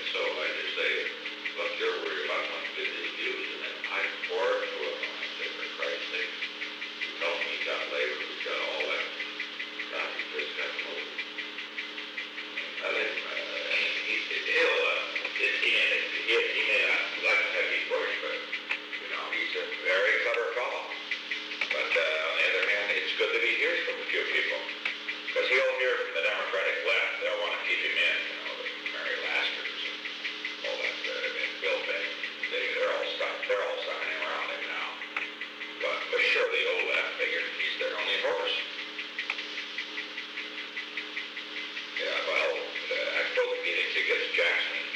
so I just say, look, you're worried about my business views, and then I pour it to him. I say, for Christ's sake, you tell me you got labor, you got all that. God, you just got to move. I think he may not like to be pushed, but, you know, he's a very clever fellow. But on the other hand, it's good that he hears from a few people. Because he'll hear from the Democratic left. They'll want to keep him in, you know, the Mary Lasters and all that, Bill Bay. They're all signing around him now. But sure, the old left figure, he's their only horse. Yeah, well, I suppose if he thinks he gets Jackson